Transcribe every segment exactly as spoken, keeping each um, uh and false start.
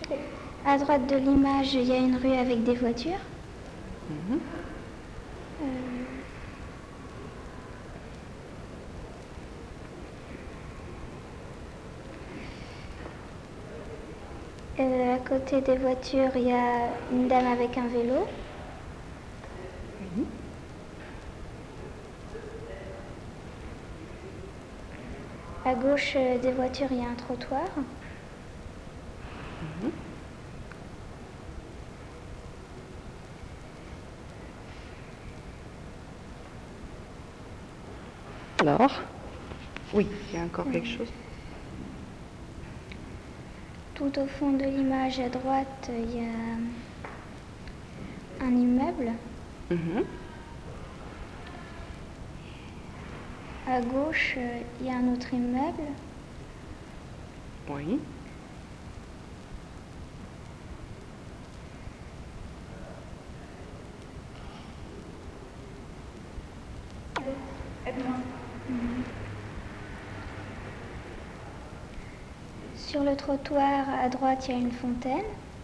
À droite de l'image, il y a une rue avec des voitures. Mmh. Euh, euh, à côté des voitures, il y a une dame avec un vélo. Oui. À gauche euh, des voitures, il y a un trottoir. Mmh. Alors? Oui, il y a encore quelque chose. Tout au fond de l'image, à droite, il y a un immeuble. Mmh. À gauche, euh, il y a un autre immeuble. Oui. Sur le trottoir, à droite, il y a une fontaine.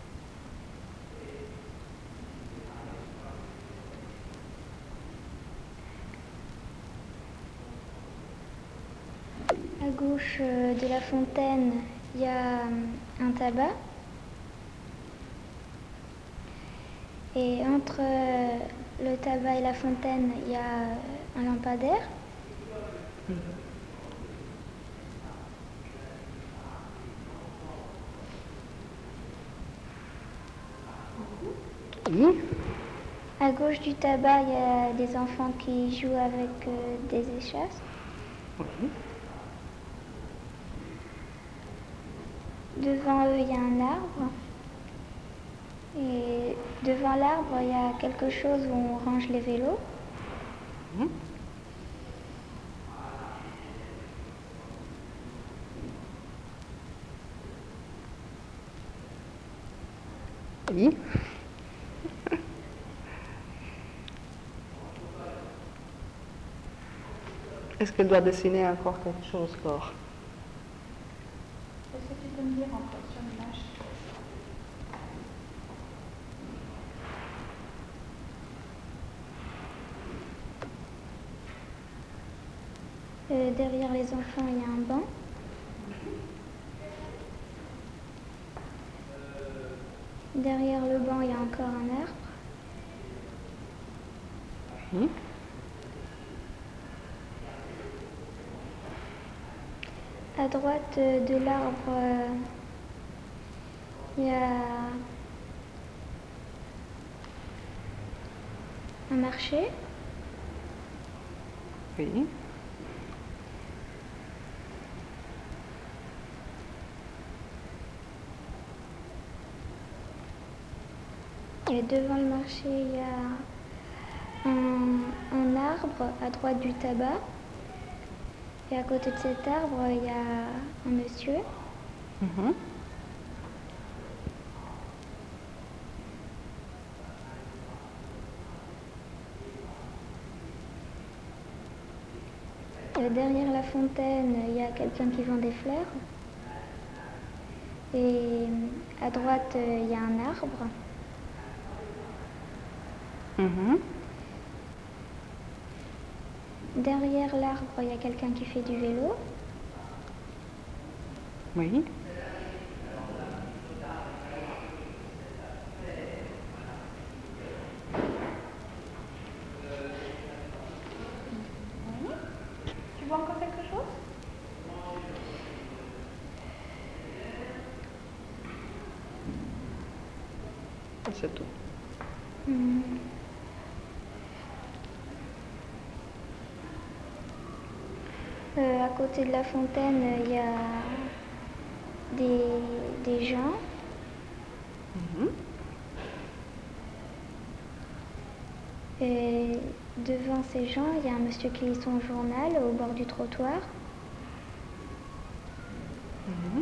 À gauche euh, de la fontaine, il y a euh, un tabac. Et entre euh, le tabac et la fontaine, il y a euh, un lampadaire. Oui. À gauche du tabac, il y a des enfants qui jouent avec euh, des échasses. Oui. Devant eux, il y a un arbre. Et devant l'arbre, il y a quelque chose où on range les vélos. Mmh. Oui. Est-ce qu'elle doit dessiner encore quelque chose, Laure? Est-ce que tu peux me dire encore sur l'image? Euh, derrière les enfants, il y a un banc. Derrière le banc, il y a encore un arbre. Oui. À droite euh, de l'arbre, euh, il y a un marché. Oui. Et devant le marché, il y a un, un arbre à droite du tabac. Et à côté de cet arbre, il y a un monsieur. Mmh. Et derrière la fontaine, il y a quelqu'un qui vend des fleurs. Et à droite, il y a un arbre. Mmh. Derrière l'arbre, il y a quelqu'un qui fait du vélo. Oui. Tu vois encore quelque chose? C'est tout. Mmh. Euh, à côté de la fontaine, il y a des, des gens. Mmh. Et devant ces gens, il y a un monsieur qui lit son journal au bord du trottoir. Mmh.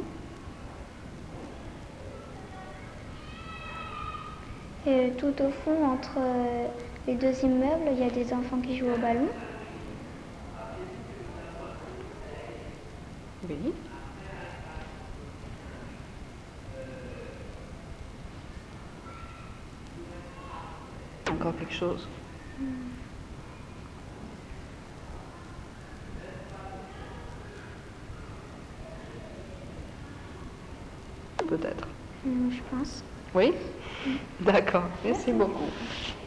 Et tout au fond, entre euh, les deux immeubles, il y a des enfants qui jouent au ballon. Oui. encore quelque chose? Peut-être. Hum, je pense. Oui? D'accord, merci beaucoup.